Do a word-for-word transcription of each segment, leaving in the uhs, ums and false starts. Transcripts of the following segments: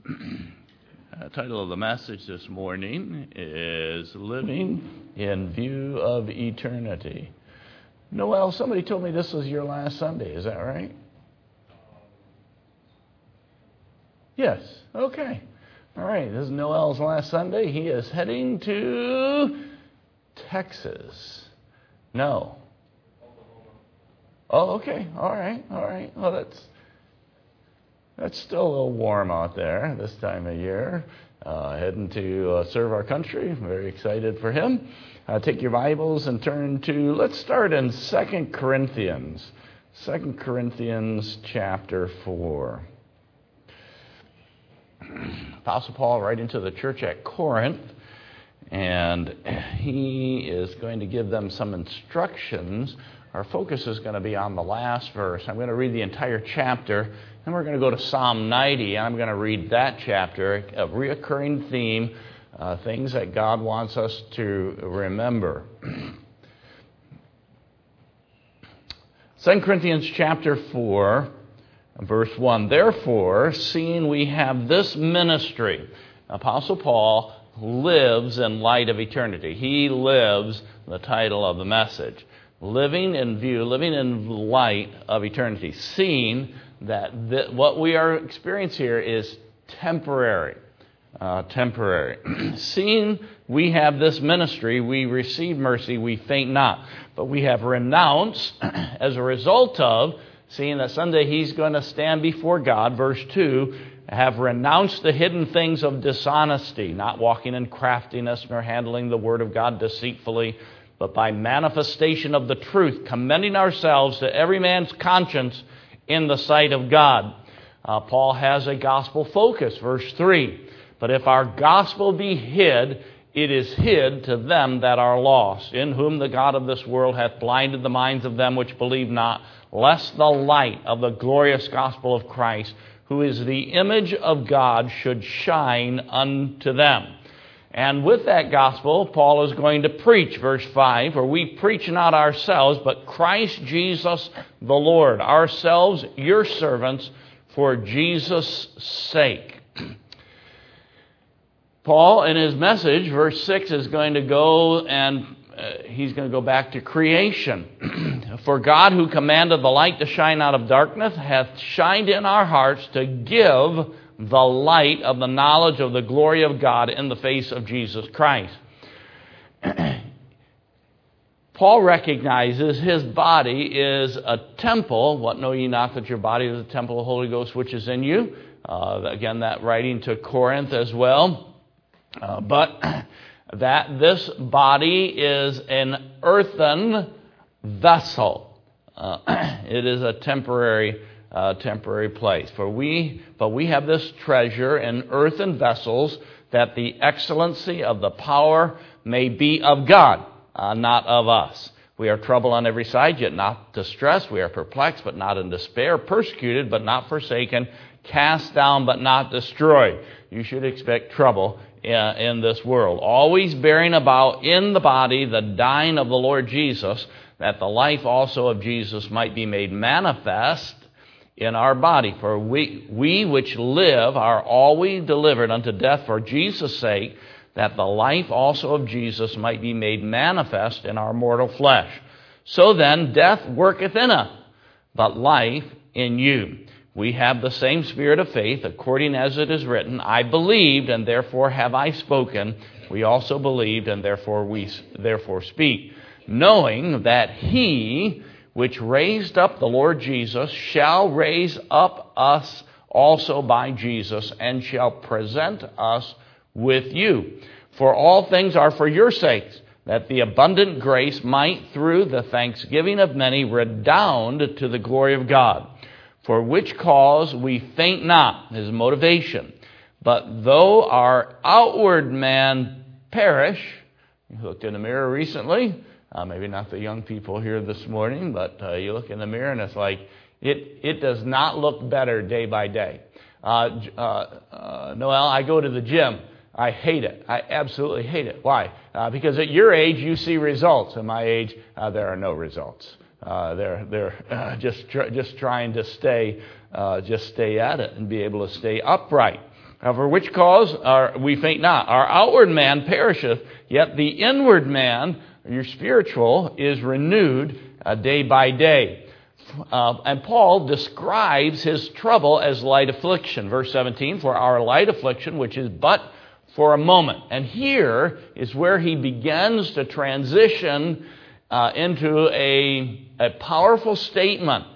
The title of the message this morning is Living in View of Eternity. Noel, somebody told me this was your last Sunday. Is that right? Yes. Okay. All right. This is Noel's last Sunday. He is heading to Texas. No. Oh, okay. All right. All right. Well, that's that's still a little warm out there this time of year. Uh, heading to uh, serve our country. I'm very excited for him. Uh, take your Bibles and turn to, let's start in Second Corinthians. Second Corinthians chapter four. Apostle Paul writing to the church at Corinth, and he is going to give them some instructions. Our focus is going to be on the last verse. I'm going to read the entire chapter, then we're going to go to Psalm ninety, and I'm going to read that chapter, a reoccurring theme, uh, things that God wants us to remember. Second Corinthians chapter four, verse one. Therefore, seeing we have this ministry, Apostle Paul lives in light of eternity. He lives, the title of the message, living in view, living in light of eternity, seeing that th- what we are experiencing here is temporary. Uh, temporary. Seeing we have this ministry, we receive mercy, we faint not. But we have renounced, as a result of seeing that someday he's going to stand before God, verse two, have renounced the hidden things of dishonesty, not walking in craftiness, nor handling the word of God deceitfully, but by manifestation of the truth, commending ourselves to every man's conscience in the sight of God. Uh, Paul has a gospel focus, verse three. But if our gospel be hid, it is hid to them that are lost, in whom the God of this world hath blinded the minds of them which believe not, lest the light of the glorious gospel of Christ, who is the image of God, should shine unto them. And with that gospel, Paul is going to preach, verse five, for we preach not ourselves, but Christ Jesus the Lord, ourselves your servants, for Jesus' sake. Paul, in his message, verse six, is going to go and uh, he's going to go back to creation. For God, who commanded the light to shine out of darkness, hath shined in our hearts to give the light of the knowledge of the glory of God in the face of Jesus Christ. Paul recognizes his body is a temple. What know ye not, that your body is a temple of the Holy Ghost which is in you? Uh, again, that writing to Corinth as well. Uh, but that this body is an earthen vessel. Uh, it is a temporary Uh, temporary place. For we, but we have this treasure in earthen vessels, that the excellency of the power may be of God, uh, not of us. We are troubled on every side, yet not distressed. We are perplexed, but not in despair. Persecuted, but not forsaken. Cast down, but not destroyed. You should expect trouble uh, in this world. Always bearing about in the body the dying of the Lord Jesus, that the life also of Jesus might be made manifest in our body. For we, we which live are always delivered unto death for Jesus' sake, that the life also of Jesus might be made manifest in our mortal flesh. So then death worketh in us, but life in you. We have the same spirit of faith, according as it is written, I believed, and therefore have I spoken. We also believed, and therefore we therefore speak, knowing that he which raised up the Lord Jesus shall raise up us also by Jesus, and shall present us with you. For all things are for your sakes, that the abundant grace might through the thanksgiving of many redound to the glory of God. For which cause we faint not, his motivation. But though our outward man perish, you looked in the mirror recently, Uh, maybe not the young people here this morning, but uh, you look in the mirror and it's like, it it does not look better day by day. Uh, uh, uh, Noel, I go to the gym. I hate it. I absolutely hate it. Why? Uh, because at your age, you see results. At my age, uh, there are no results. Uh, they're they're uh, just tr- just trying to stay uh, just stay at it and be able to stay upright. For which cause our, we faint not. Our outward man perisheth, yet the inward man, your spiritual, is renewed uh, day by day. Uh, and Paul describes his trouble as light affliction. Verse seventeen, for our light affliction, which is but for a moment. And here is where he begins to transition uh, into a, a powerful statement.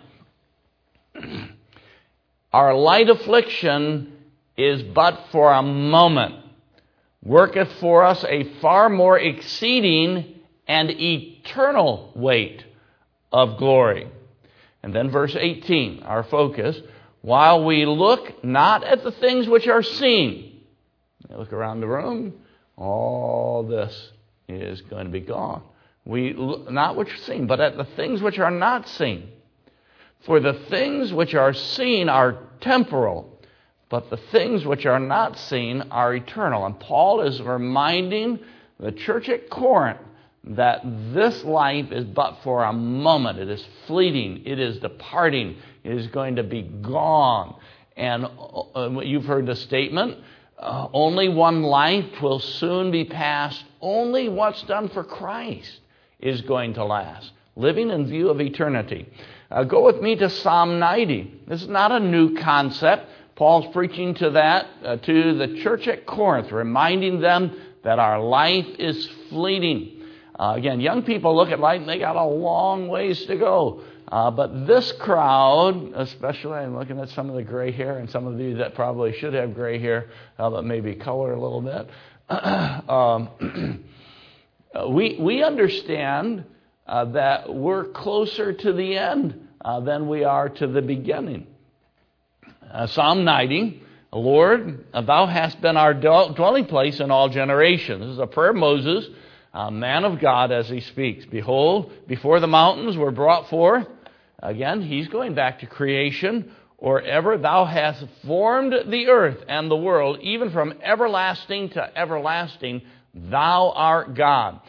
Our light affliction is but for a moment, worketh for us a far more exceeding and eternal weight of glory. And then verse eighteen, our focus, while we look not at the things which are seen. You look around the room, all this is going to be gone. We look not which are seen, but at the things which are not seen. For the things which are seen are temporal, but the things which are not seen are eternal. And Paul is reminding the church at Corinth that this life is but for a moment. It is fleeting. It is departing. It is going to be gone. And uh, you've heard the statement, uh, only one life will soon be passed. Only what's done for Christ is going to last. Living in view of eternity. Uh, go with me to Psalm ninety. This is not a new concept. Paul's preaching to that, uh, to the church at Corinth, reminding them that our life is fleeting. Uh, again, young people look at life and they got a long ways to go. Uh, but this crowd, especially, I'm looking at some of the gray hair and some of you that probably should have gray hair, uh, but maybe color a little bit. um, we, we understand uh, that we're closer to the end uh, than we are to the beginning. Uh, Psalm ninety, Lord, thou hast been our dwelling place in all generations. This is a prayer of Moses, a man of God, as he speaks. Behold, before the mountains were brought forth. Again, he's going back to creation. Or ever thou hast formed the earth and the world, even from everlasting to everlasting, thou art God.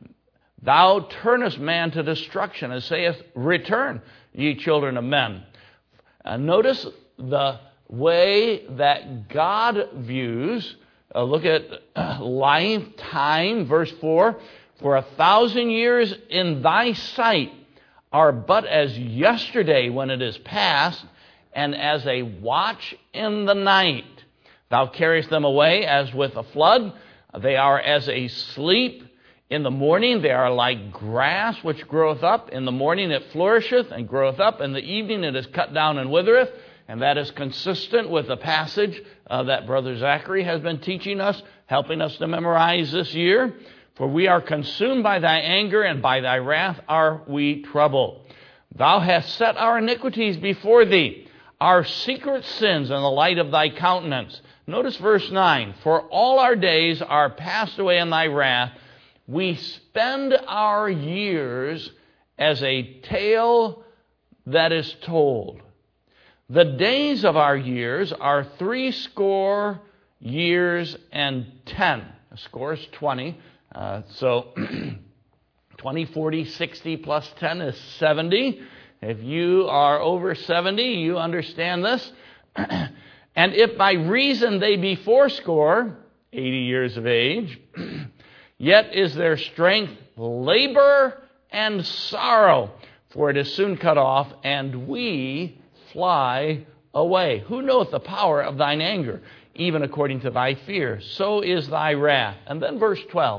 Thou turnest man to destruction, and sayest, return, ye children of men. Uh, notice the way that God views, uh, look at uh, life, time, verse four, for a thousand years in thy sight are but as yesterday when it is past, and as a watch in the night. Thou carriest them away as with a flood. They are as a sleep. In the morning they are like grass which groweth up. In the morning it flourisheth and groweth up. In the evening it is cut down and withereth. And that is consistent with the passage uh, that Brother Zachary has been teaching us, helping us to memorize this year. For we are consumed by thy anger, and by thy wrath are we troubled. Thou hast set our iniquities before thee, our secret sins in the light of thy countenance. Notice verse nine. For all our days are passed away in thy wrath. We spend our years as a tale that is told. The days of our years are three score years and ten. A score is twenty. Uh, so twenty, forty, sixty plus ten is seventy. If you are over seventy, you understand this. And if by reason they be fourscore, eighty years of age, yet is their strength labor and sorrow, for it is soon cut off, and we fly away. Who knoweth the power of thine anger? Even according to thy fear, so is thy wrath. And then verse twelve.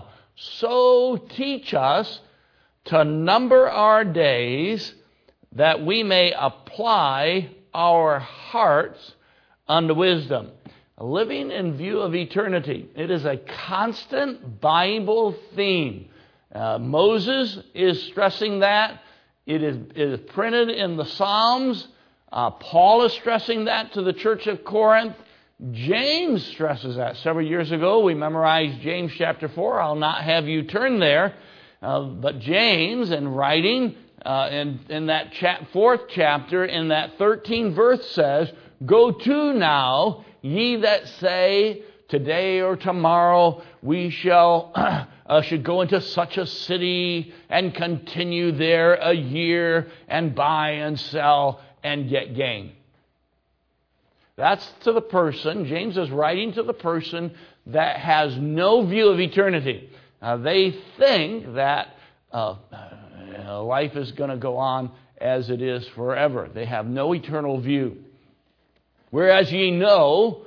So teach us to number our days, that we may apply our hearts unto wisdom. Living in view of eternity. It is a constant Bible theme. Uh, Moses is stressing that. It is, it is printed in the Psalms. Uh, Paul is stressing that to the church of Corinth. James stresses that. Several years ago, we memorized James chapter four. I'll not have you turn there. Uh, but James, in writing uh, in, in that cha- fourth chapter, in that thirteenth verse says, go to now, ye that say, today or tomorrow we shall uh, should go into such a city and continue there a year and buy and sell and get gain. That's to the person. James is writing to the person that has no view of eternity. Uh, they think that uh, uh, life is going to go on as it is forever. They have no eternal view. Whereas ye know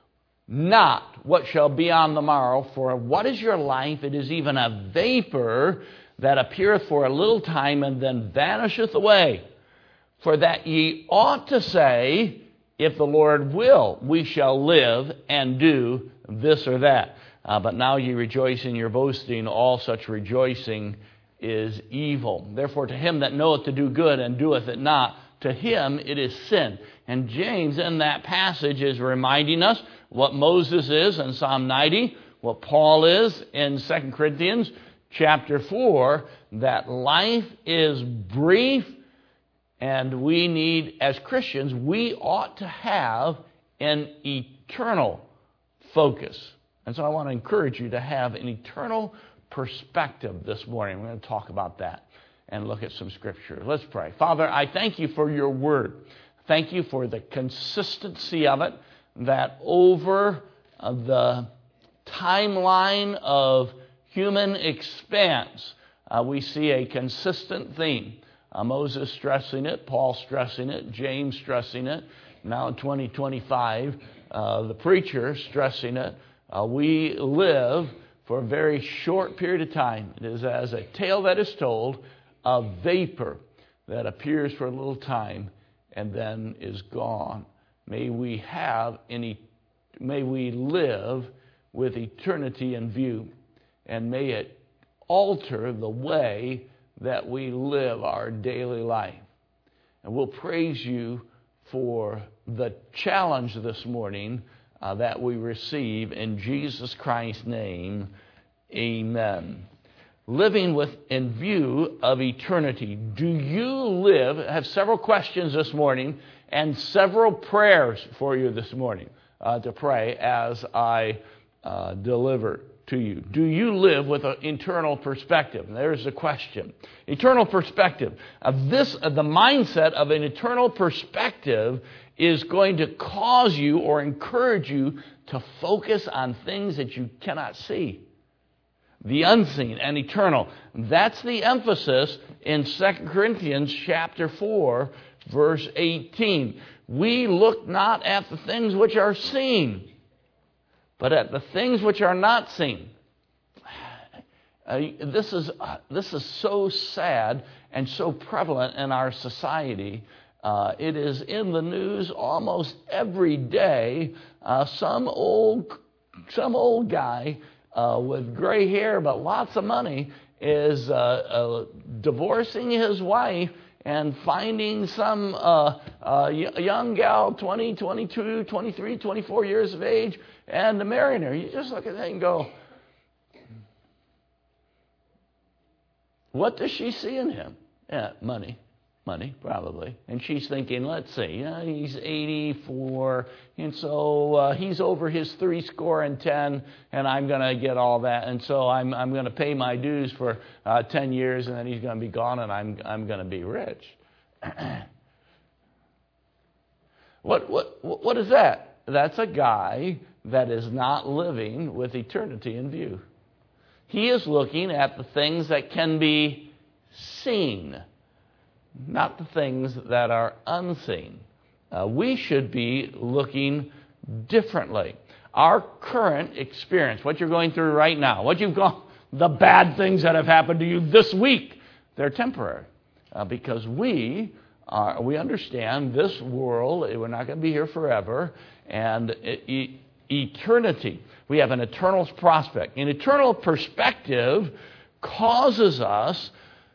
not what shall be on the morrow, for what is your life? It is even a vapor that appeareth for a little time and then vanisheth away. For that ye ought to say, if the Lord will, we shall live and do this or that. Uh, but now ye rejoice in your boasting. All such rejoicing is evil. Therefore to him that knoweth to do good and doeth it not, to him it is sin. And James in that passage is reminding us what Moses is in Psalm ninety, what Paul is in Second Corinthians chapter four, that life is brief, and we need, as Christians, we ought to have an eternal focus. And so I want to encourage you to have an eternal perspective this morning. We're going to talk about that and look at some scripture. Let's pray. Father, I thank you for your word. Thank you for the consistency of it, that over uh, the timeline of human expanse, uh, we see a consistent theme. Uh, Moses stressing it, Paul stressing it, James stressing it. Now in twenty twenty-five, uh, the preacher stressing it. Uh, we live for a very short period of time. It is as a tale that is told, a vapor that appears for a little time and then is gone. May we have any, may we live with eternity in view, and may it alter the way that we live our daily life. And we'll praise you for the challenge this morning uh, that we receive in Jesus Christ's name. Amen. Living with in view of eternity. Do you live? I have several questions this morning and several prayers for you this morning uh, to pray as I uh, deliver to you. Do you live with an eternal perspective? And there's the question. Eternal perspective. Uh, this, uh, the mindset of an eternal perspective is going to cause you or encourage you to focus on things that you cannot see. The unseen and eternal. That's the emphasis in Second Corinthians chapter four, verse eighteen. We look not at the things which are seen, but at the things which are not seen. Uh, this is uh, this is so sad and so prevalent in our society. Uh, it is in the news almost every day. Uh, some old some old guy uh, with gray hair but lots of money is uh, uh, divorcing his wife and finding some uh, uh, young gal, twenty, twenty-two, twenty-three, twenty-four years of age, and marrying her. You just look at that and go, what does she see in him? Yeah, money. Money, probably. And she's thinking, let's see, you know, he's eighty-four, and so uh, he's over his three score and ten, and I'm going to get all that, and so I'm I'm going to pay my dues for uh, ten years, and then he's going to be gone, and I'm I'm going to be rich. what what what is that? That's a guy that is not living with eternity in view. He is looking at the things that can be seen, not the things that are unseen. Uh, we should be looking differently. Our current experience, what you're going through right now, what you've gone, the bad things that have happened to you this week, they're temporary. Uh, because we are, we understand this world, we're not going to be here forever, and e- eternity. We have an eternal prospect. An eternal perspective causes us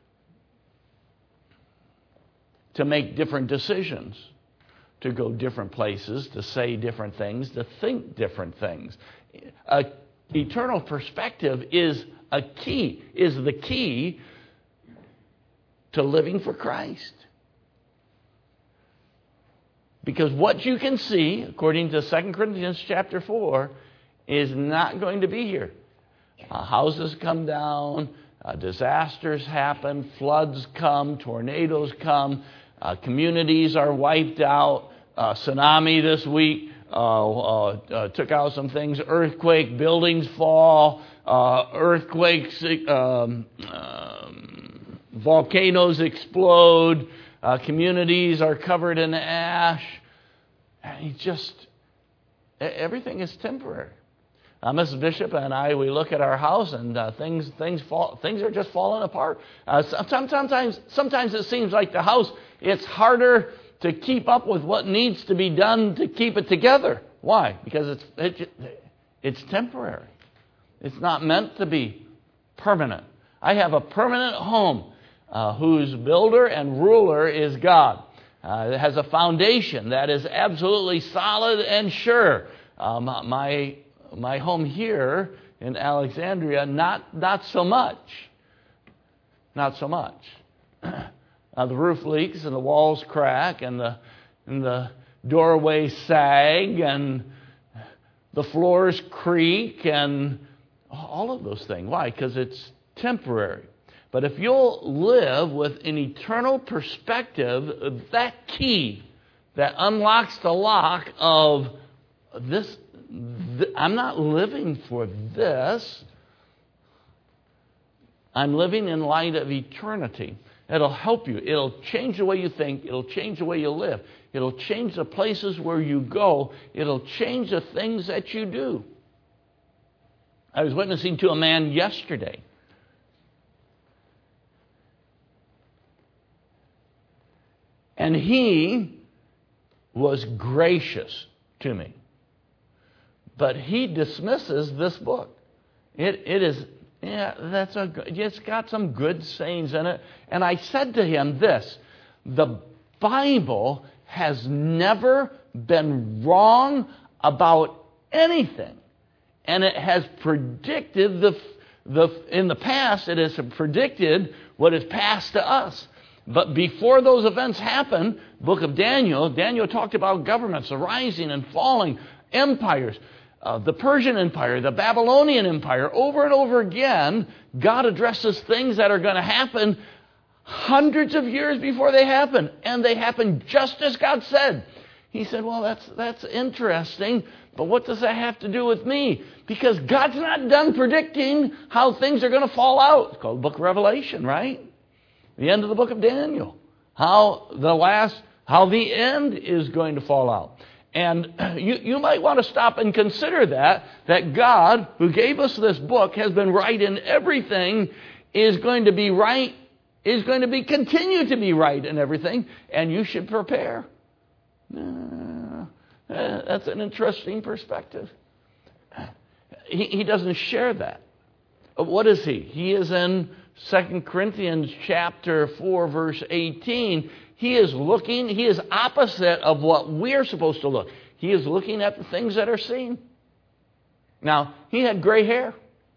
to make different decisions, to go different places, to say different things, to think different things. An eternal perspective is a key, is the key to living for Christ. Because what you can see, according to Second Corinthians chapter four, is not going to be here. Uh, houses come down, uh, disasters happen, floods come, tornadoes come, uh, communities are wiped out, uh, tsunami this week uh, uh, uh, took out some things. Earthquake, buildings fall, uh, earthquakes, um, um, volcanoes explode, uh, communities are covered in ash. And he just, everything is temporary. Uh, Missus Bishop and I, we look at our house and uh, things things fall, things are just falling apart. Uh, sometimes, sometimes it seems like the house, it's harder to keep up with what needs to be done to keep it together. Why? Because it's it, it's temporary. It's not meant to be permanent. I have a permanent home uh, whose builder and ruler is God. Uh, it has a foundation that is absolutely solid and sure. Um, my My home here in Alexandria, not not so much. Not so much. uh, the roof leaks and the walls crack and the and the doorways sag and the floors creak and all of those things. Why? Because it's temporary. But if you'll live with an eternal perspective, that key that unlocks the lock of this, I'm not living for this. I'm living in light of eternity. It'll help you. It'll change the way you think. It'll change the way you live. It'll change the places where you go. It'll change the things that you do. I was witnessing to a man yesterday. And he was gracious to me. But he dismisses this book. It it is yeah, that's a it's got some good sayings in it. And I said to him this: the Bible has never been wrong about anything, and it has predicted the the in the past. It has predicted what is passed to us. But before those events happened, book of Daniel, Daniel talked about governments arising and falling, empires. Uh, the Persian Empire, the Babylonian Empire, over and over again, God addresses things that are going to happen hundreds of years before they happen. And they happen just as God said. He said, well, that's that's interesting, but what does that have to do with me? Because God's not done predicting how things are going to fall out. It's called the book of Revelation, right? The end of the book of Daniel. How the last, how the end is going to fall out. And you, you might want to stop and consider that, that God, who gave us this book, has been right in everything, is going to be right, is going to be continue to be right in everything, and you should prepare. Uh, that's an interesting perspective. He, he doesn't share that. What is he? He is in Second Corinthians chapter four, verse eighteen. He is looking, he is opposite of what we're supposed to look. He is looking at the things that are seen. Now, he had gray hair.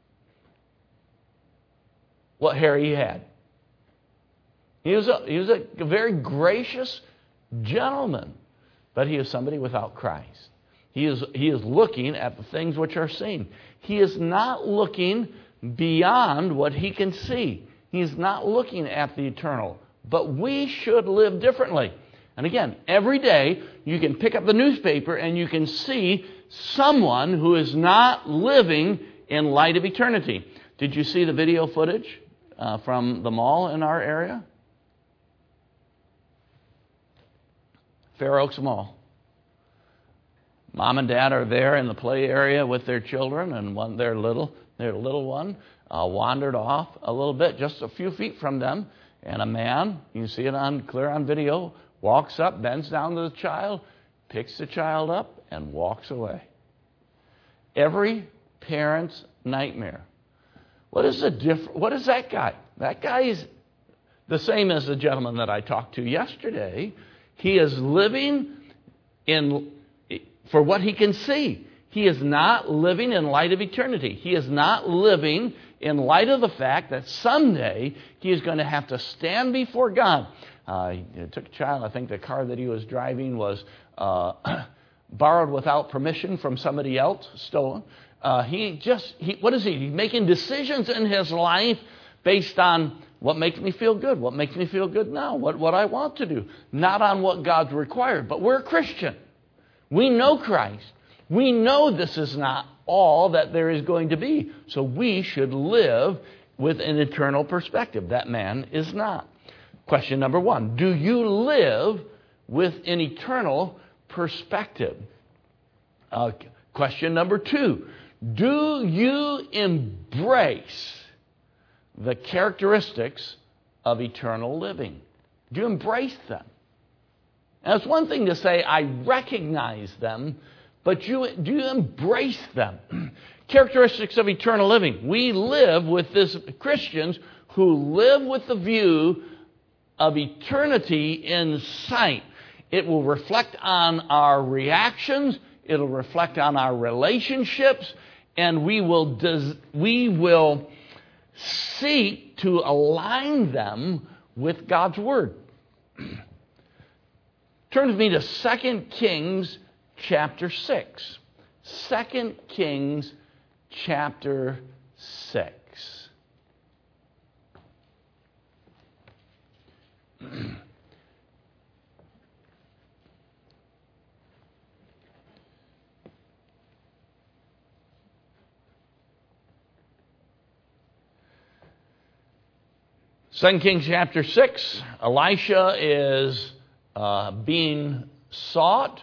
What hair he had? He was a, he was a very gracious gentleman, but he is somebody without Christ. He is, he is looking at the things which are seen. He is not looking beyond what he can see. He is not looking at the eternal. But we should live differently. And again, every day you can pick up the newspaper and you can see someone who is not living in light of eternity. Did you see the video footage uh, from the mall in our area? Fair Oaks Mall. Mom and Dad are there in the play area with their children, and one their little their little one uh, wandered off a little bit, just a few feet from them. And a man, you can see it on clear on video, walks up, bends down to the child, picks the child up, and walks away. Every parent's nightmare. What is the diff- What is that guy? That guy is the same as the gentleman that I talked to yesterday. He is living in for what he can see. He is not living in light of eternity. He is not living in light of the fact that someday he is going to have to stand before God. Uh, he took a child, I think the car that he was driving was uh, borrowed without permission from somebody else, stolen. Uh, he just, he, what is he? He's making decisions in his life based on what makes me feel good, what makes me feel good now, what, what I want to do, not on what God's required. But we're a Christian. We know Christ. We know this is not all that there is going to be. So we should live with an eternal perspective. That man is not. Question number one, do you live with an eternal perspective? Uh, question number two, do you embrace the characteristics of eternal living? Do you embrace them? Now, it's one thing to say, I recognize them, but you, do you embrace them? Characteristics of eternal living. We live with this, Christians who live with the view of eternity in sight. It will reflect on our reactions. It'll reflect on our relationships. And we will, des- we will seek to align them with God's Word. Turn with me to Second Kings chapter six. Second Kings chapter six. Second Kings chapter six, Elisha is uh, being sought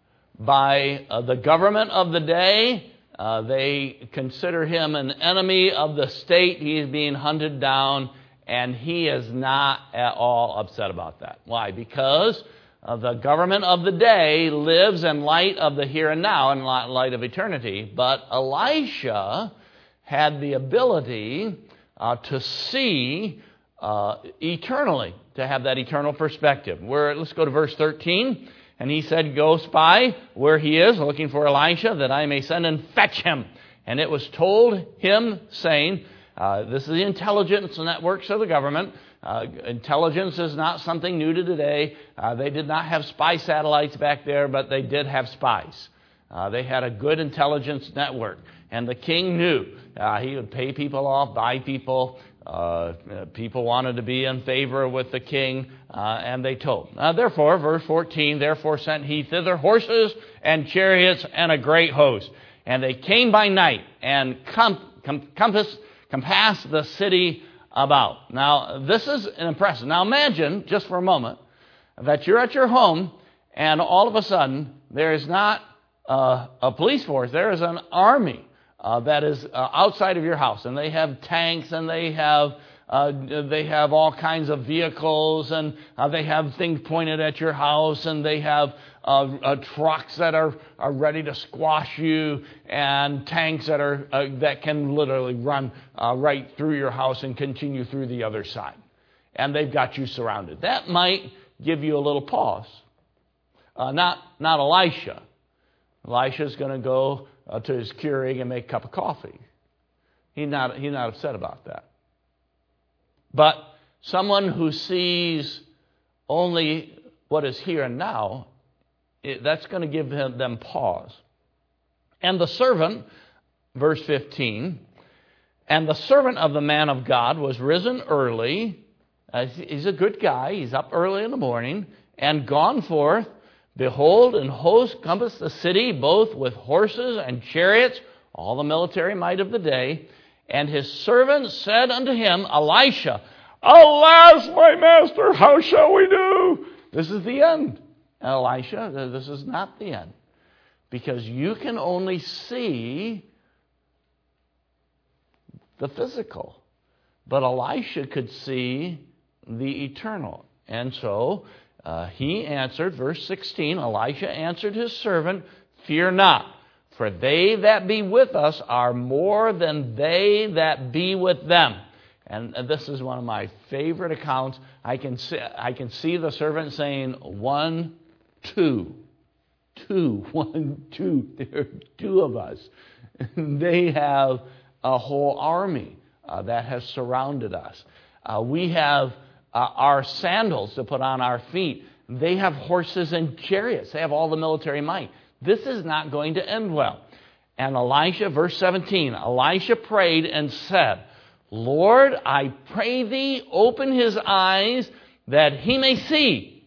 by uh, the government of the day. Uh, they consider him an enemy of the state. He is being hunted down, and he is not at all upset about that. Why? Because uh, the government of the day lives in light of the here and now, in light of eternity. But Elisha had the ability uh, to see uh, eternally, to have that eternal perspective. Where, let's go to verse thirteen. And he said, go spy where he is, looking for Elisha, that I may send and fetch him. And it was told him, saying, uh, this is the intelligence networks of the government. Uh, intelligence is not something new to today. Uh, they did not have spy satellites back there, but they did have spies. Uh, they had a good intelligence network. And the king knew. Uh, he would pay people off, buy people. Uh, people wanted to be in favor with the king, uh, and they told. Uh, therefore, verse fourteen, therefore sent he thither horses and chariots and a great host. And they came by night and com- com- compassed, compassed the city about. Now, this is impressive. Now, imagine, just for a moment, that you're at your home, and all of a sudden, there is not uh, a police force, there is an army. Uh, that is uh, outside of your house, and they have tanks, and they have uh, they have all kinds of vehicles, and uh, they have things pointed at your house, and they have uh, uh, trucks that are, are ready to squash you, and tanks that are uh, that can literally run uh, right through your house and continue through the other side, and they've got you surrounded. That might give you a little pause. Uh, not not Elisha. Elisha's going to go Uh, to his Keurig and make a cup of coffee. He's not, he's not upset about that. But someone who sees only what is here and now, it, that's going to give him, them pause. And the servant, verse fifteen, and the servant of the man of God was risen early. Uh, he's a good guy. He's up early in the morning and gone forth. Behold, an host compassed the city, both with horses and chariots, all the military might of the day. And his servant said unto him, Elisha, alas, my master, how shall we do? This is the end. And Elisha, this is not the end. Because you can only see the physical. But Elisha could see the eternal. And so Uh, he answered, verse sixteen, Elisha answered his servant, fear not, for they that be with us are more than they that be with them. And this is one of my favorite accounts. I can see, I can see the servant saying, one, two, two, one, two. There are two of us. They have a whole army uh, that has surrounded us. Uh, we have Uh, our sandals to put on our feet. They have horses and chariots. They have all the military might. This is not going to end well. And Elisha, verse seventeen, Elisha prayed and said, Lord, I pray thee, open his eyes that he may see.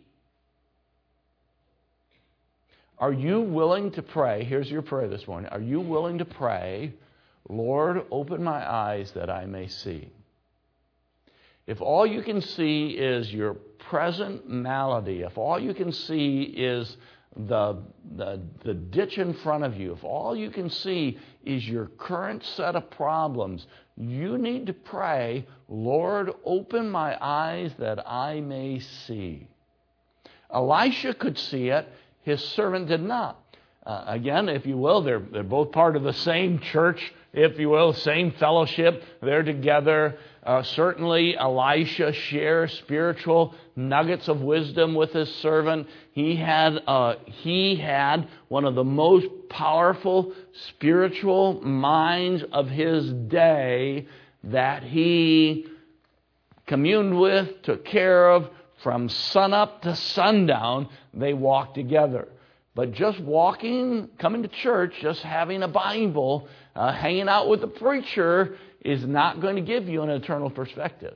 Are you willing to pray? Here's your prayer this morning. Are you willing to pray, Lord, open my eyes that I may see? If all you can see is your present malady, if all you can see is the, the, the ditch in front of you, if all you can see is your current set of problems, you need to pray, Lord, open my eyes that I may see. Elisha could see it. His servant did not. Uh, again, if you will, they're, they're both part of the same church, if you will, same fellowship. They're together. Uh, certainly, Elisha shares spiritual nuggets of wisdom with his servant. He had, uh, he had one of the most powerful spiritual minds of his day that he communed with, took care of. From sunup to sundown, they walked together. But just walking, coming to church, just having a Bible, uh, hanging out with the preacher is not going to give you an eternal perspective.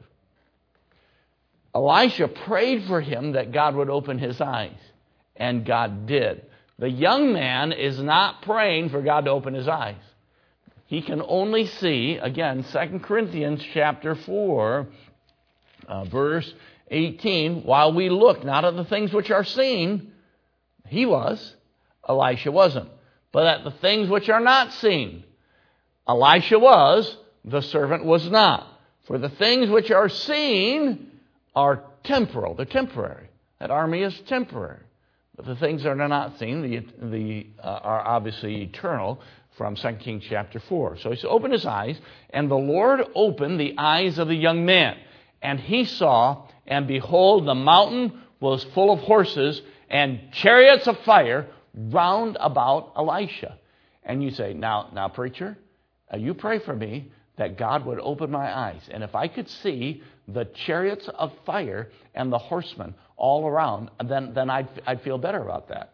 Elisha prayed for him that God would open his eyes, and God did. The young man is not praying for God to open his eyes. He can only see, again, Second Corinthians chapter four, uh, verse eighteen, while we look not at the things which are seen, he was, Elisha wasn't, but at the things which are not seen. Elisha was, the servant was not. For the things which are seen are temporal, they're temporary. That army is temporary. But the things that are not seen the, the, uh, are obviously eternal, from Second Kings chapter four. So he said, open his eyes, and the Lord opened the eyes of the young man. And he saw, and behold, the mountain was full of horses and chariots of fire round about Elisha. And you say, now, now, preacher, uh, you pray for me that God would open my eyes. And if I could see the chariots of fire and the horsemen all around, then, then I'd, I'd feel better about that.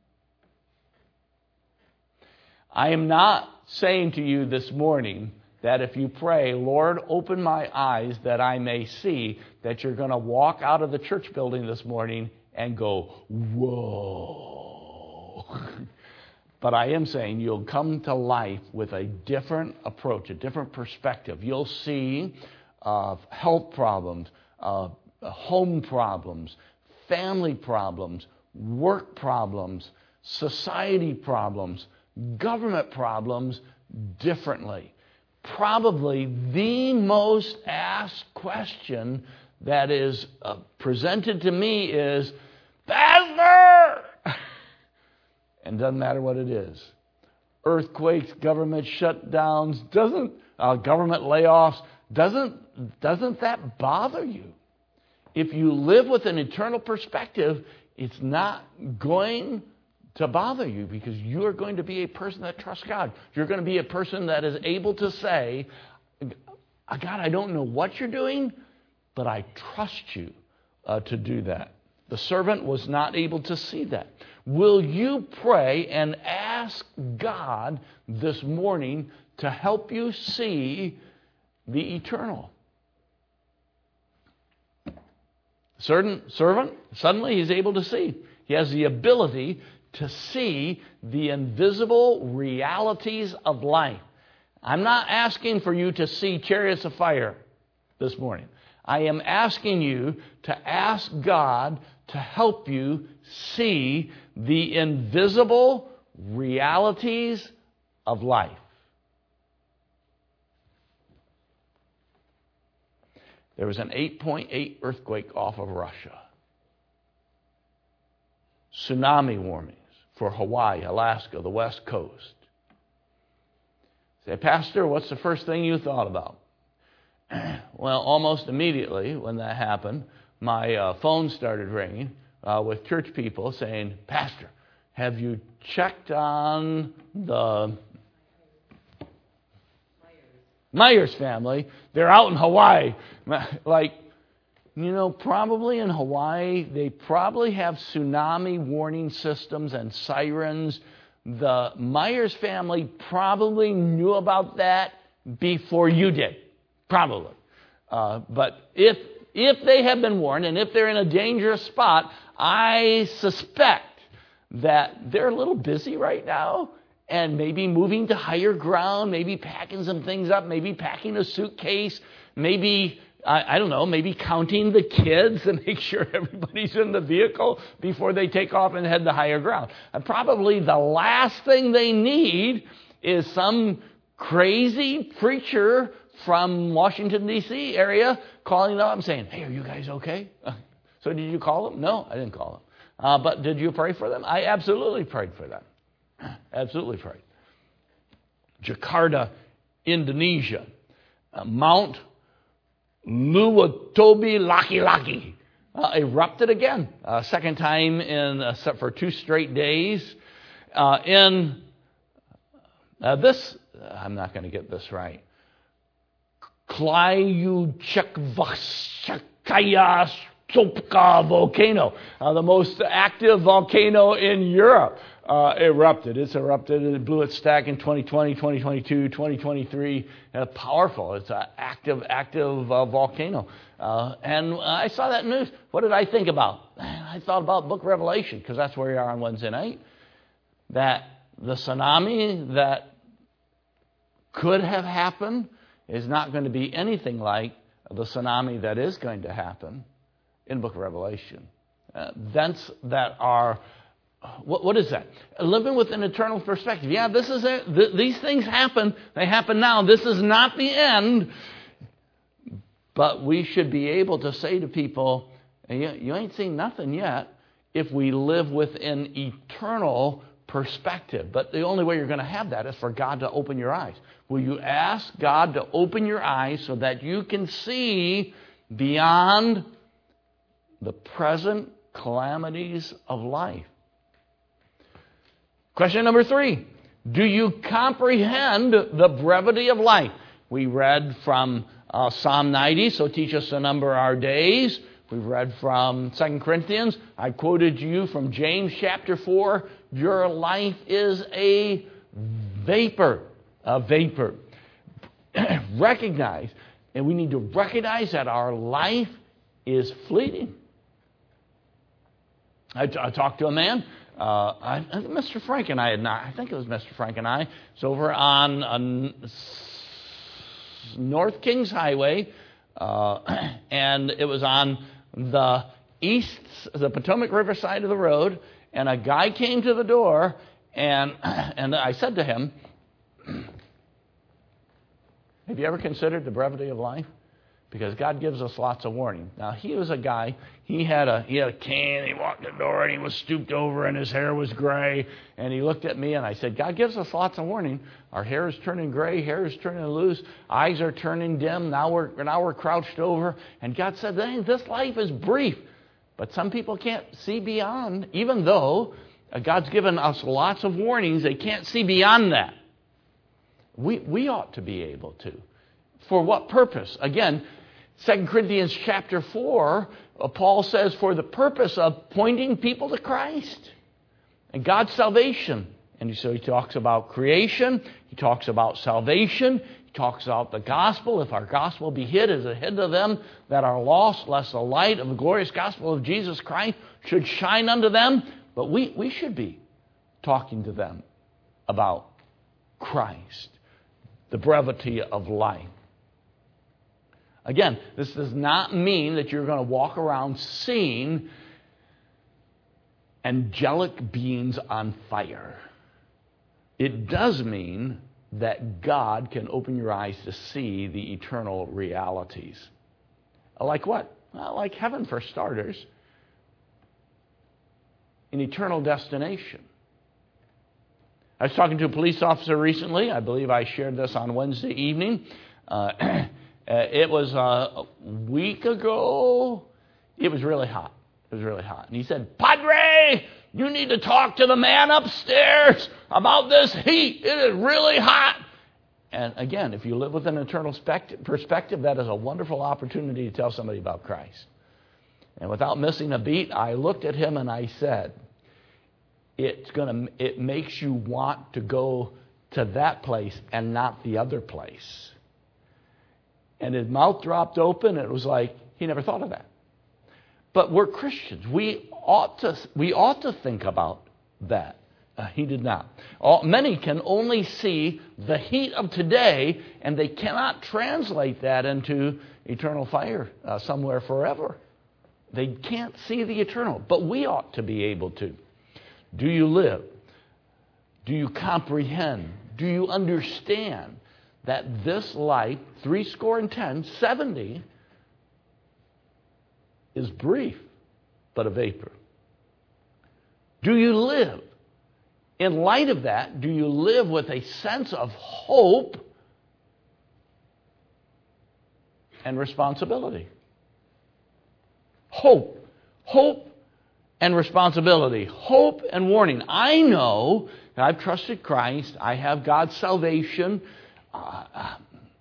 I am not saying to you this morning that if you pray, Lord, open my eyes that I may see, that you're going to walk out of the church building this morning and go, whoa. But I am saying you'll come to life with a different approach, a different perspective. You'll see uh, health problems, uh, home problems, family problems, work problems, society problems, government problems differently. Probably the most asked question that is uh, presented to me is, Pastor! And doesn't matter what it is. Earthquakes, government shutdowns, doesn't uh, government layoffs, doesn't, doesn't that bother you? If you live with an eternal perspective, it's not going to bother you, because you are going to be a person that trusts God. You're going to be a person that is able to say, God, I don't know what you're doing, but I trust you uh, to do that. The servant was not able to see that. Will you pray and ask God this morning to help you see the eternal? Certain servant, suddenly he's able to see. He has the ability to see the invisible realities of life. I'm not asking for you to see chariots of fire this morning. I am asking you to ask God to help you see the invisible realities of life. There was an eight point eight earthquake off of Russia. Tsunami warnings for Hawaii, Alaska, the West Coast. Say, Pastor, what's the first thing you thought about? Well, almost immediately when that happened, my uh, phone started ringing uh, with church people saying, Pastor, have you checked on the Myers family? They're out in Hawaii. Like, you know, probably in Hawaii, they probably have tsunami warning systems and sirens. The Myers family probably knew about that before you did. Probably. Uh, but if if they have been warned, and if they're in a dangerous spot, I suspect that they're a little busy right now, and maybe moving to higher ground, maybe packing some things up, maybe packing a suitcase, maybe, I, I don't know, maybe counting the kids to make sure everybody's in the vehicle before they take off and head to higher ground. And probably the last thing they need is some crazy preacher from Washington, D C area calling up and saying, hey, are you guys okay? So did you call them? No, I didn't call them. Uh, but did you pray for them? I absolutely prayed for them. Absolutely prayed. Jakarta, Indonesia. Uh, Mount Luwatobi Laki Laki uh, erupted again. Uh, second time in uh, for two straight days. Uh, in uh, this, I'm not going to get this right. Klyuchevskaya Sopka volcano, uh, the most active volcano in Europe, uh, erupted. It's erupted. It blew its stack in twenty twenty, twenty twenty-two, twenty twenty-three. Uh, powerful. It's an active, active uh, volcano. Uh, and I saw that news. What did I think about? I thought about Book of Revelation, because that's where we are on Wednesday night. That the tsunami that could have happened is not going to be anything like the tsunami that is going to happen in the Book of Revelation. Uh, events that are, what, what is that? Living with an eternal perspective. Yeah, this is a, th- these things happen. They happen now. This is not the end. But we should be able to say to people, you, you ain't seen nothing yet, if we live with an eternal perspective. But the only way you're going to have that is for God to open your eyes. Will you ask God to open your eyes so that you can see beyond the present calamities of life? Question number three. Do you comprehend the brevity of life? We read from uh, Psalm ninety, so teach us to number our days. We've read from Second Corinthians. I quoted you from James chapter four. Your life is a vapor. A vapor. Recognize, and we need to recognize that our life is fleeting. I, I talked to a man, uh, I, Mister Frank and I had not, I think it was Mister Frank and I, it's over on uh, North Kings Highway, uh, and it was on the east, the Potomac River side of the road, and a guy came to the door, and and I said to him, have you ever considered the brevity of life? Because God gives us lots of warning. Now, he was a guy, he had a he had a cane, he walked the door, and he was stooped over, and his hair was gray, and he looked at me, and I said, God gives us lots of warning. Our hair is turning gray, hair is turning loose, eyes are turning dim, now we're, now we're crouched over, and God said, hey, this life is brief. But some people can't see beyond, even though God's given us lots of warnings, they can't see beyond that. We we ought to be able to. For what purpose? Again, Second Corinthians chapter four, uh, Paul says, for the purpose of pointing people to Christ and God's salvation. And so he talks about creation, he talks about salvation, he talks about the gospel. If our gospel be hid, is it hid to them that are lost, lest the light of the glorious gospel of Jesus Christ should shine unto them. But we, we should be talking to them about Christ, the brevity of life. Again, this does not mean that you're going to walk around seeing angelic beings on fire. It does mean that God can open your eyes to see the eternal realities. Like what? Well, like heaven for starters. An eternal destination. I was talking to a police officer recently. I believe I shared this on Wednesday evening. Uh, it was a week ago. It was really hot. It was really hot. And he said, Padre, you need to talk to the man upstairs about this heat. It is really hot. And again, if you live with an eternal perspective, that is a wonderful opportunity to tell somebody about Christ. And without missing a beat, I looked at him and I said, it's gonna, it makes you want to go to that place and not the other place. And his mouth dropped open, and it was like he never thought of that. But we're Christians. We ought to, we ought to think about that. Uh, he did not. All, many can only see the heat of today, and they cannot translate that into eternal fire uh, somewhere forever. They can't see the eternal, but we ought to be able to. Do you live? Do you comprehend? Do you understand that this life, three score and ten, seventy, is brief, but a vapor? Do you live? In light of that, do you live with a sense of hope and responsibility? Hope. Hope and responsibility. Hope and warning. I know that I've trusted Christ. I have God's salvation. Uh,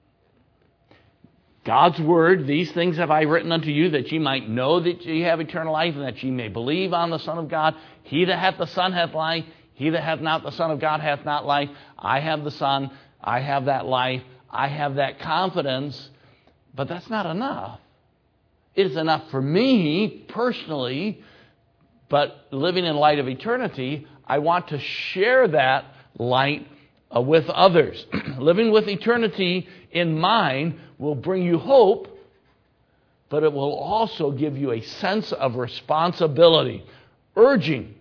God's word, these things have I written unto you, that ye might know that ye have eternal life, and that ye may believe on the Son of God. He that hath the Son hath life. He that hath not the Son of God hath not life. I have the Son. I have that life. I have that confidence. But that's not enough. It is enough for me personally, but living in light of eternity, I want to share that light uh, with others. Living with eternity in mind will bring you hope, but it will also give you a sense of responsibility, urging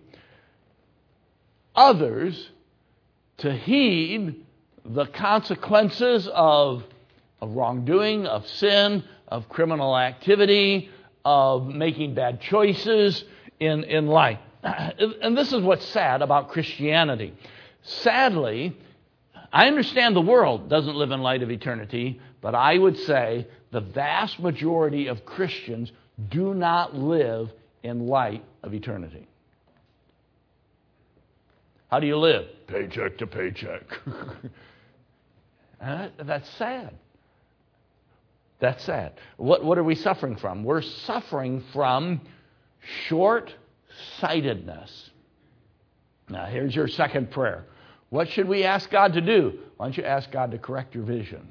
others to heed the consequences of, of wrongdoing, of sin, of criminal activity, of making bad choices in, in life. And this is what's sad about Christianity. Sadly, I understand the world doesn't live in light of eternity, but I would say the vast majority of Christians do not live in light of eternity. How do you live? Paycheck to paycheck. uh, that's sad. That's sad. What, what are we suffering from? We're suffering from short-sightedness. Now, here's your second prayer. What should we ask God to do? Why don't you ask God to correct your vision?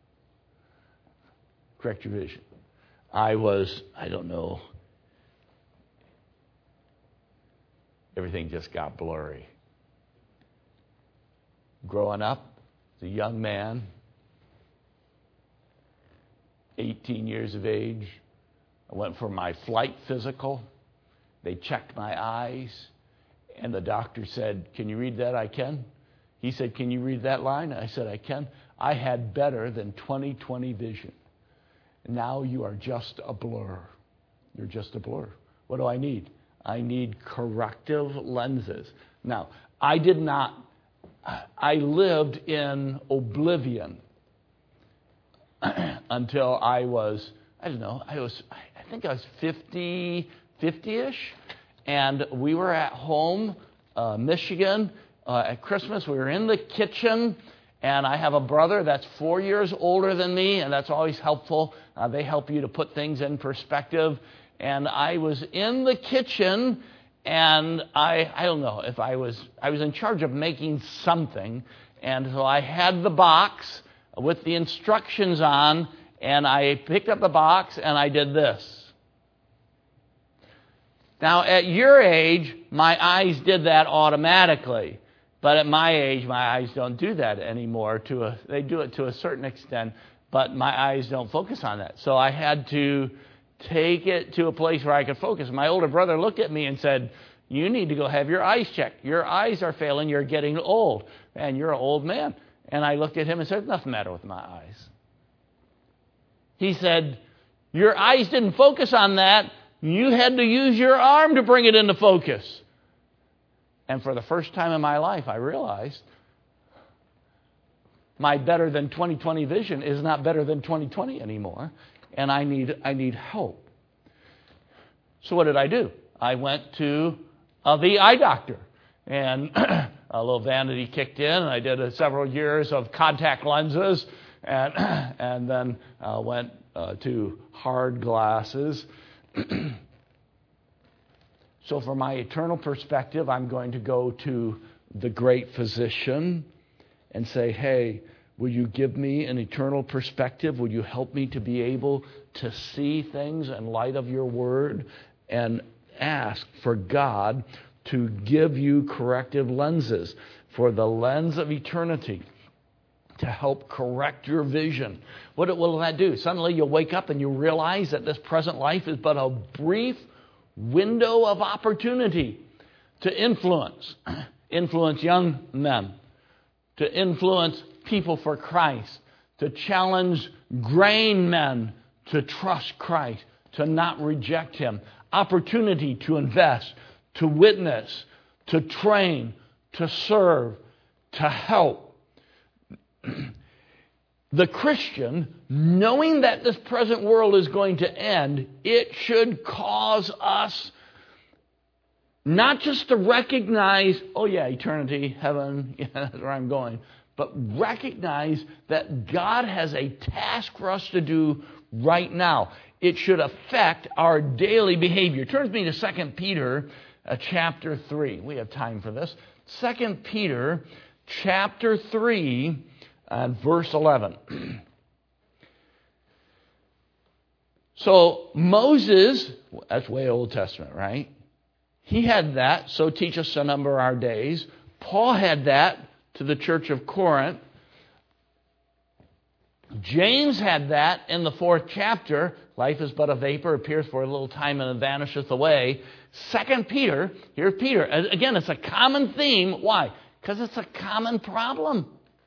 Correct your vision. I was, I don't know, everything just got blurry. Growing up as a young man, eighteen years of age, I went for my flight physical. They checked my eyes, and the doctor said, "Can you read that?" I can. He said, "Can you read that line?" I said, "I can." I had better than twenty twenty vision. Now you are just a blur. You're just a blur. What do I need? I need corrective lenses. Now, I did not, I lived in oblivion until I was, I don't know, I was, I think I was fifty, fifty-ish, and we were at home, uh, Michigan, uh, at Christmas. We were in the kitchen, and I have a brother that's four years older than me, and that's always helpful. Uh, they help you to put things in perspective. And I was in the kitchen, and I, I don't know if I was, I was in charge of making something, and so I had the box with the instructions on, and I picked up the box, and I did this. Now, at your age, my eyes did that automatically. But at my age, my eyes don't do that anymore. To a, they do it to a certain extent, but my eyes don't focus on that. So I had to take it to a place where I could focus. My older brother looked at me and said, "You need to go have your eyes checked. Your eyes are failing. You're getting old. And you're an old man." And I looked at him and said, "Nothing the matter with my eyes." He said, "Your eyes didn't focus on that. You had to use your arm to bring it into focus." And for the first time in my life, I realized my better than twenty twenty vision is not better than twenty twenty anymore, and I need I need help. So what did I do? I went to uh, the eye doctor, and a little vanity kicked in, and I did uh, several years of contact lenses, and and then uh, went uh, to hard glasses. So for my eternal perspective, I'm going to go to the great physician and say, "Hey, Will you give me an eternal perspective? Will you help me to be able to see things in light of your word? And ask for God to give you corrective lenses, for the lens of eternity, to help correct your vision. What will that do? Suddenly you'll wake up and you realize that this present life is but a brief window of opportunity to influence. Influence young men. To influence people for Christ. To challenge grain men to trust Christ. To not reject Him. Opportunity to invest. To witness. To train. To serve. To help. The Christian, knowing that this present world is going to end, it should cause us not just to recognize, oh yeah, eternity, heaven, yeah, that's where I'm going, but recognize that God has a task for us to do right now. It should affect our daily behavior. Turn with me to Second Peter uh, chapter three. We have time for this. Second Peter chapter three. And verse eleven. So Moses, that's way Old Testament, right? He had that, so teach us to number our days. Paul had that to the church of Corinth. James had that in the fourth chapter. Life is but a vapor, appears for a little time and then vanisheth away. Second Peter, here's Peter. Again, it's a common theme. Why? Because it's a common problem.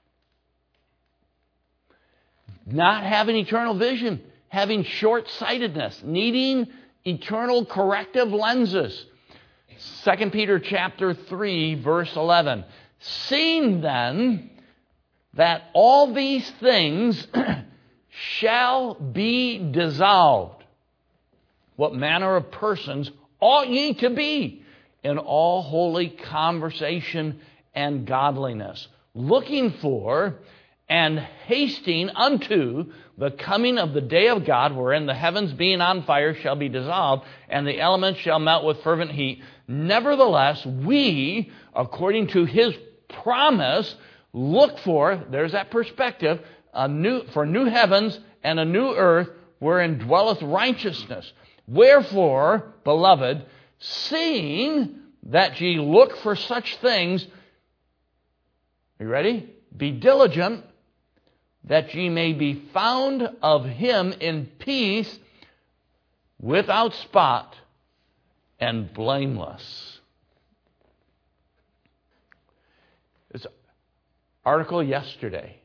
Not having eternal vision, having short-sightedness, needing eternal corrective lenses. Second Peter chapter three, verse eleven. Seeing then that all these things shall be dissolved, what manner of persons ought ye to be in all holy conversation and godliness, looking for and hasting unto the coming of the day of God, wherein the heavens being on fire shall be dissolved, and the elements shall melt with fervent heat. Nevertheless, we, according to His promise, look for, there's that perspective, a new for new heavens and a new earth, wherein dwelleth righteousness. Wherefore, beloved, seeing that ye look for such things, are you ready? Be diligent, that ye may be found of Him in peace, without spot, and blameless. This article yesterday.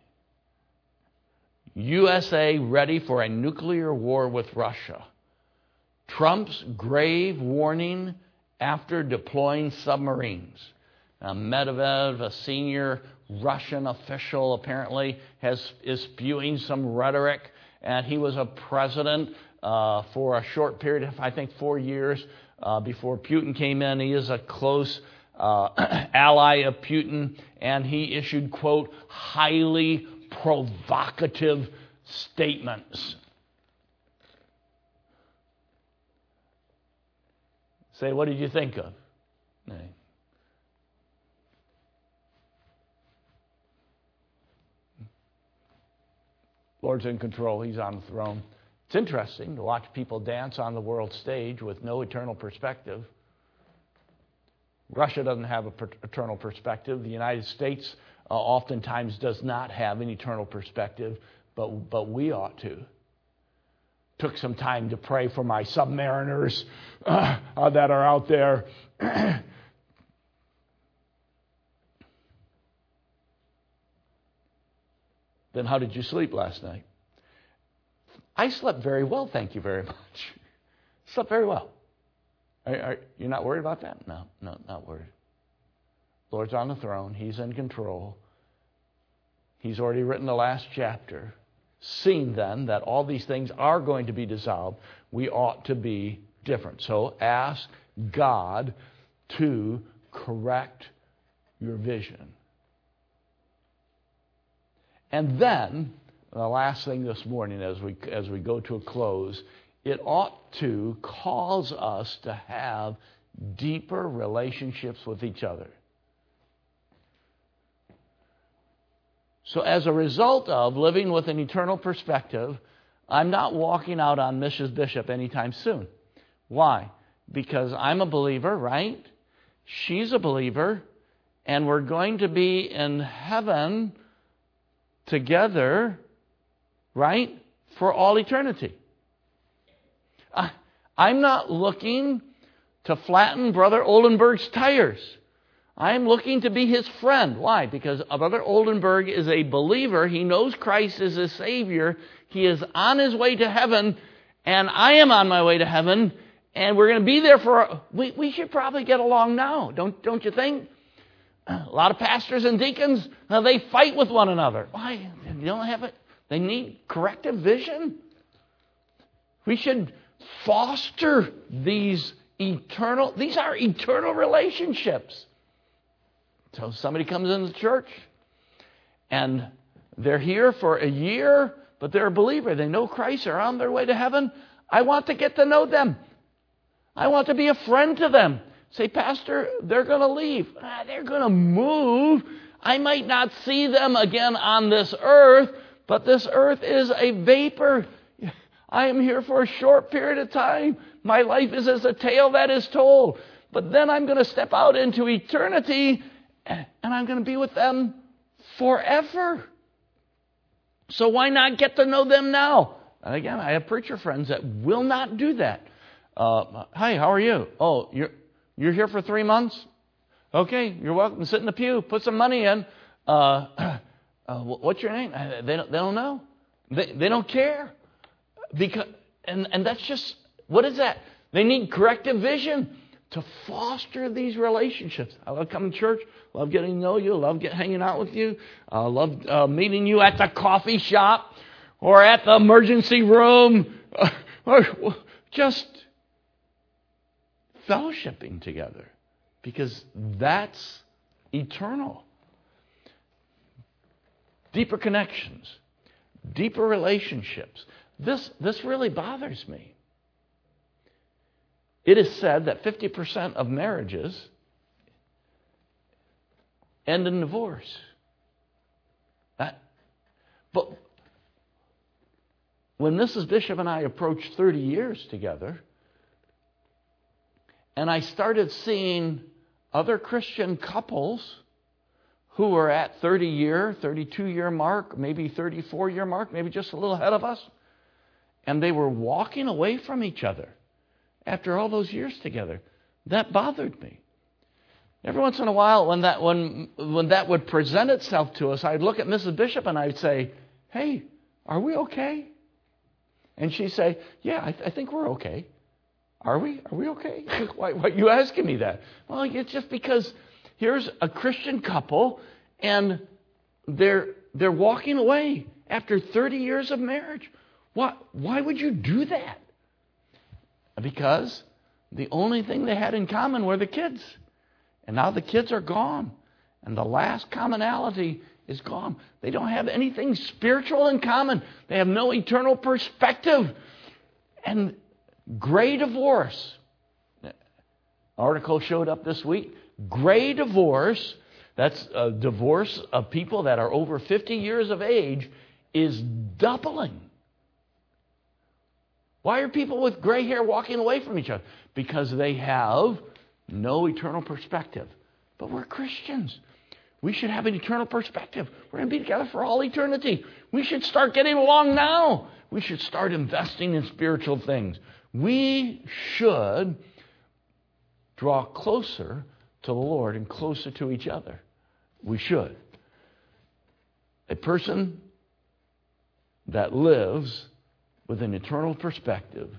U S A ready for a nuclear war with Russia. Trump's grave warning after deploying submarines. Now, Medvedev, a senior Russian official, apparently has is spewing some rhetoric, and he was a president uh, for a short period of, I think, four years uh, before Putin came in. He is a close uh, ally of Putin, and he issued, quote, highly provocative statements. Say, what did you think of? Nay. Lord's in control. He's on the throne. It's interesting to watch people dance on the world stage with no eternal perspective. Russia doesn't have an per- eternal perspective. The United States uh, oftentimes does not have an eternal perspective, but, but we ought to. Took some time to pray for my submariners uh, uh, that are out there. Then how did you sleep last night? I slept very well, thank you very much. Slept very well. Are, are, you're not worried about that? No, no, not worried. Lord's on the throne. He's in control. He's already written the last chapter. Seeing then that all these things are going to be dissolved, we ought to be different. So ask God to correct your vision. And then, the last thing this morning as we as we go to a close, it ought to cause us to have deeper relationships with each other. So as a result of living with an eternal perspective, I'm not walking out on Missus Bishop anytime soon. Why? Because I'm a believer, right? She's a believer, and we're going to be in heaven together, right, for all eternity. I, I'm not looking to flatten Brother Oldenburg's tires. I'm looking to be his friend. Why? Because Brother Oldenburg is a believer. He knows Christ is his Savior. He is on his way to heaven, and I am on my way to heaven, and we're going to be there for... We, we should probably get along now, don't, don't you think? A lot of pastors and deacons, now they fight with one another. Why? They don't have it. They need corrective vision. We should foster these eternal... These are eternal relationships. So somebody comes into the church, and they're here for a year, but they're a believer. They know Christ. They're on their way to heaven. I want to get to know them. I want to be a friend to them. Say, Pastor, they're going to leave. Ah, they're going to move. I might not see them again on this earth, but this earth is a vapor. I am here for a short period of time. My life is as a tale that is told. But then I'm going to step out into eternity, and I'm going to be with them forever. So why not get to know them now? And again, I have preacher friends that will not do that. Uh, Hi, how are you? Oh, you're you're here for three months? Okay, you're welcome to sit in the pew. Put some money in. Uh, uh, what's your name? They don't, they don't know. They they don't care. Because and and that's just, what is that? They need corrective vision to foster these relationships. I love coming to church. Love getting to know you. Love get, hanging out with you. I uh, love uh, meeting you at the coffee shop or at the emergency room. Uh, or just fellowshipping together. Because that's eternal. Deeper connections. Deeper relationships. This, this really bothers me. It is said that fifty percent of marriages end in divorce. That, but when Missus Bishop and I approached thirty years together, and I started seeing other Christian couples who were at thirty-year, thirty-two-year mark, maybe thirty-four-year mark, maybe just a little ahead of us, and they were walking away from each other after all those years together. That bothered me. Every once in a while, when that when when that would present itself to us, I'd look at Missus Bishop and I'd say, "Hey, are we okay?" And she'd say, "Yeah, I, th- I think we're okay." Are we? Are we okay? why, why are you asking me that? Well, it's just because here's a Christian couple, and they're they're walking away after thirty years of marriage. Why? Why would you do that? Because the only thing they had in common were the kids. And now the kids are gone. And the last commonality is gone. They don't have anything spiritual in common. They have no eternal perspective. And gray divorce. An article showed up this week. Gray divorce, that's a divorce of people that are over fifty years of age, is doubling. Why are people with gray hair walking away from each other? Because they have no eternal perspective. But we're Christians. We should have an eternal perspective. We're going to be together for all eternity. We should start getting along now. We should start investing in spiritual things. We should draw closer to the Lord and closer to each other. We should. A person that lives with an eternal perspective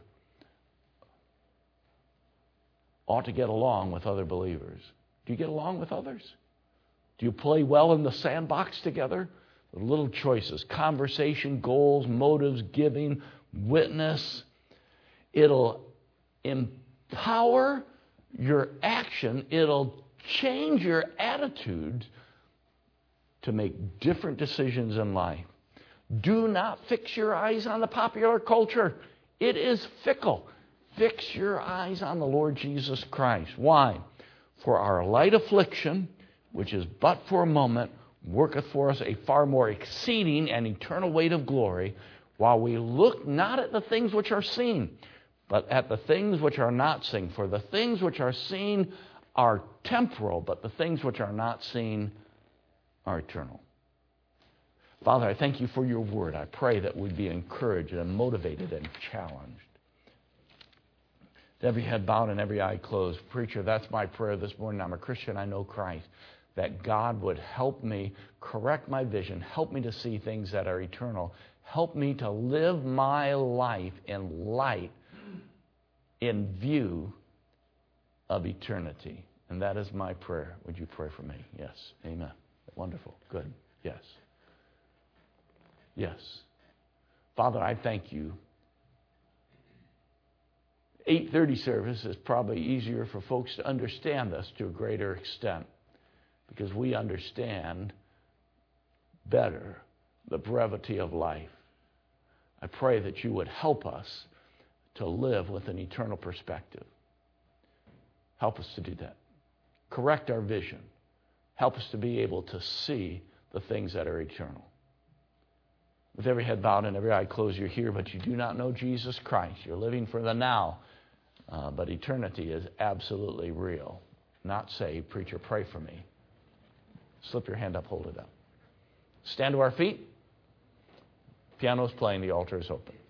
ought to get along with other believers. Do you get along with others? Do you play well in the sandbox together? The little choices, conversation, goals, motives, giving, witness. It'll empower your action. It'll change your attitude to make different decisions in life. Do not fix your eyes on the popular culture. It is fickle. Fix your eyes on the Lord Jesus Christ. Why? For our light affliction, which is but for a moment, worketh for us a far more exceeding and eternal weight of glory, while we look not at the things which are seen, but at the things which are not seen. For the things which are seen are temporal, but the things which are not seen are eternal. Father, I thank you for your word. I pray that we'd be encouraged and motivated and challenged. Every head bowed and every eye closed. Preacher, that's my prayer this morning. I'm a Christian. I know Christ. That God would help me correct my vision. Help me to see things that are eternal. Help me to live my life in light, in view of eternity. And that is my prayer. Would you pray for me? Yes. Amen. Wonderful. Good. Yes. Yes. Father, I thank you. eight thirty service is probably easier for folks to understand this to a greater extent, because we understand better the brevity of life. I pray that you would help us to live with an eternal perspective. Help us to do that. Correct our vision. Help us to be able to see the things that are eternal. With every head bowed and every eye closed, you're here, but you do not know Jesus Christ. You're living for the now, uh, but eternity is absolutely real. Not saved. Preacher, pray for me. Slip your hand up, hold it up. Stand to our feet. Piano's playing, the altar is open.